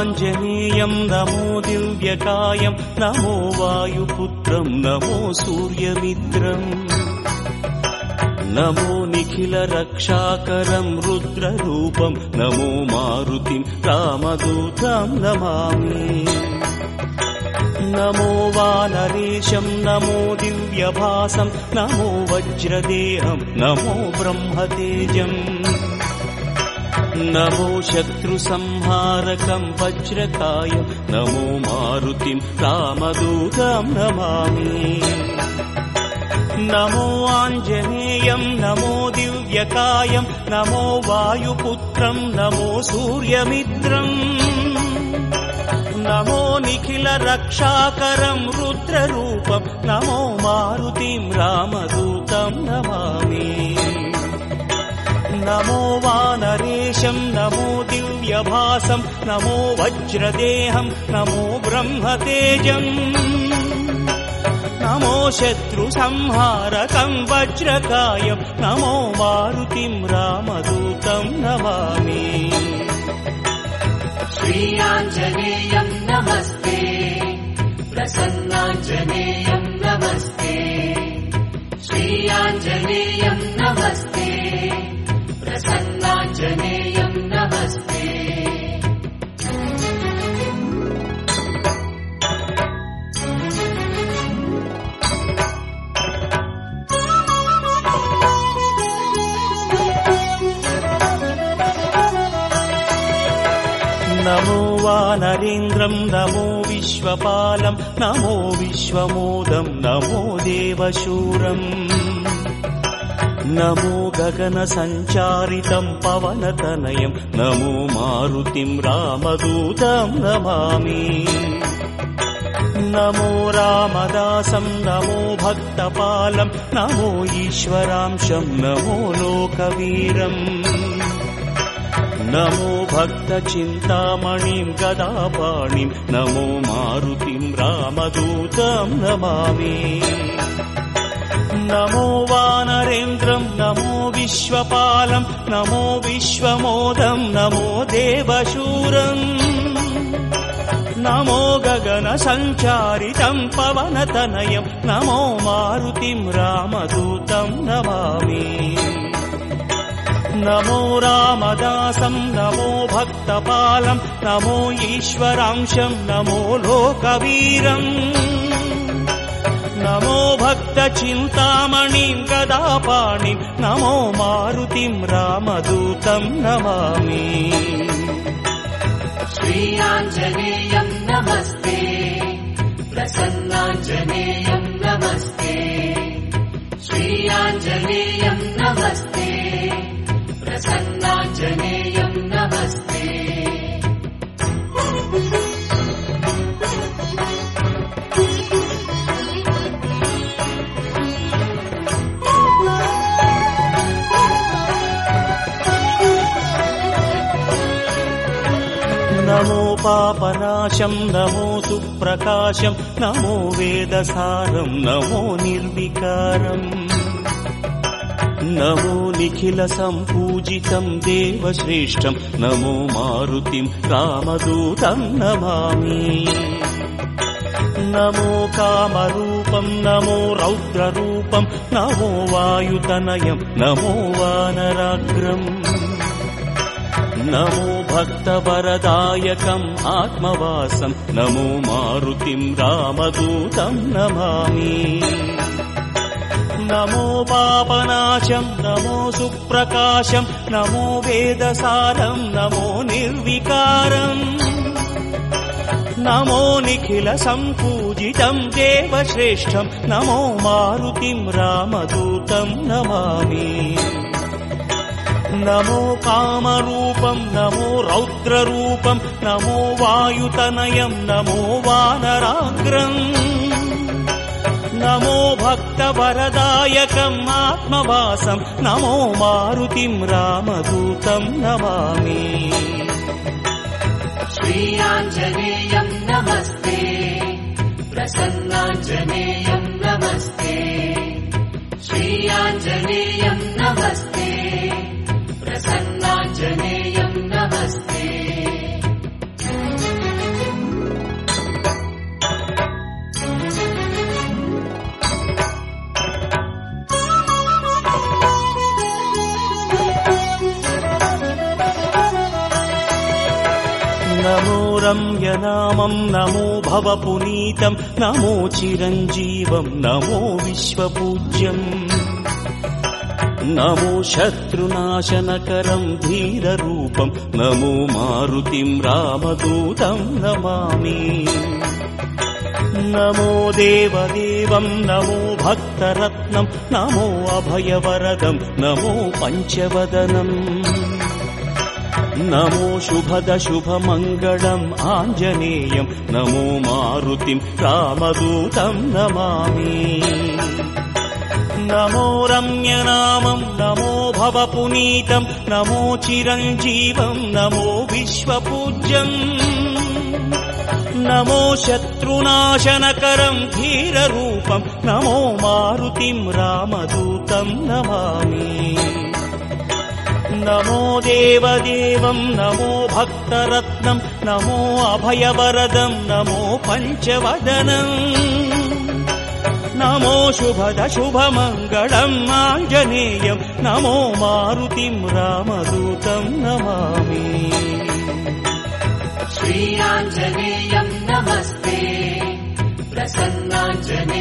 आञ्जनेयं नमो दिव्यकायं नमो वायुपुत्रं नमो सूर्यमित्रम् नमो निखिलरक्षाकरं रुद्ररूपं नमो मारुतिं रामदूतं नमामि नमो वानरेशं नमो दिव्यभासं नमो वज्रदेहं नमो ब्रह्मतेजम् नमो शत्रुसंहारकं वज्रकायं नमो मारुतिं रामदूतं नमामि नमो आञ्जनेयं नमो दिव्यकायं नमो वायुपुत्रं नमो सूर्यमित्रम् नमो निखिलरक्षाकरं रुद्ररूपं नमो मारुतिं रामदूतं नमामि नमो वानरेशं नमो दिव्यभासं नमो वज्रदेहं नमो ब्रह्मतेजम् नमो शत्रुसंहारकं वज्रकायं नमो मारुतिं रामदूतं नमामि श्री आञ्जनेयं नमस्ते प्रसन्नाञ्जनेयं नमस्ते श्री आञ्जनेयं नमस्ते प्रसन्नाञ्जनेयं नमस्ते नमो वानरेन्द्रं नमो विश्वपालं नमो विश्वमोदं नमो देवशूरम् नमो गगनसञ्चारितं पवनतनयं नमो मारुतिं रामदूतं नमामि नमो रामदासं नमो भक्तपालं नमो ईश्वरांशं नमो लोकवीरम् नमो भक्तचिन्तामणिं गदापाणिं नमो मारुतिं रामदूतं नमामि नमो वानरेन्द्रं नमो विश्वपालं नमो विश्वमोदं नमो देवशूरम् नमो गगनसञ्चारितं पवनतनयं नमो मारुतिं रामदूतं नमामि नमो रामदासं नमो भक्तपालं नमो ईश्वरांशं नमो लोकवीरम् नमो भक्तचिन्तामणिं गदापाणिं नमो मारुतिं रामदूतं नमामि श्री आञ्जनेयं नमस्ते प्रसन्नाञ्जनेयं नमस्ते श्री आञ्जनेयं नमस्ते प्रसन्नाञ्जनेयं नमस्ते नमो पापनाशं नमो सुप्रकाशं नमो वेदसारं नमो निर्विकारम् नमो निखिलसम्पूजितं देवश्रेष्ठं नमो मारुतिं रामदूतं नमामि नमो कामरूपं नमो रौद्ररूपं नमो वायुतनयं नमो वानराग्रम् नमो भक्तवरदायकम् आत्मवासं नमो मारुतिं रामदूतं नमामि नमो पापनाशं नमो सुप्रकाशं नमो वेदसारं नमो निर्विकारम् नमो निखिलसम्पूजितं देवश्रेष्ठं नमो मारुतिं रामदूतं नमामि नमो कामरूपं नमो रौद्ररूपं नमो वायुतनयं नमो वानराग्रम् नमो भक्तवरदायकम् आत्मवासं नमो मारुतिं रामदूतं नमामि श्री आञ्जनेयं नमस्ते प्रसन्नाञ्जनेयं नमस्ते श्री आञ्जनेयं नमस्ते प्रसन्नाञ्जनेयं नमस्ते రమ్యనామం నమో భవపునీతం నమో చిరంజీవం నమో విశ్వపూజ్యం నమో శత్రునాశనకరం ధీరరూపం నమో మారుతిం రామదూతం నమామి నమో దేవదేవం నమో భక్తరత్నం నమో అభయవరదం నమో పంచవదనం నమో శుభద శుభమంగళం ఆంజనేయం నమో మారుతిం రామదూతం నమామి నమో రమ్యనామం నమో భవపునీతం నమో చిరంజీవం నమో విశ్వపూజ్యం నమో శత్రునాశనకరం ధీరరూపం నమో మారుతిం రామదూతం నమామి నమో దేవదేవం నమో భక్తరత్నం నమో అభయవరదం నమో పంచవదనం నమో శుభద శుభమంగళం ఆంజనేయం నమో మారుతిం రామదూతం నమామి శ్రీ ఆంజనేయం నమస్తే ప్రసన్నాంజనేయం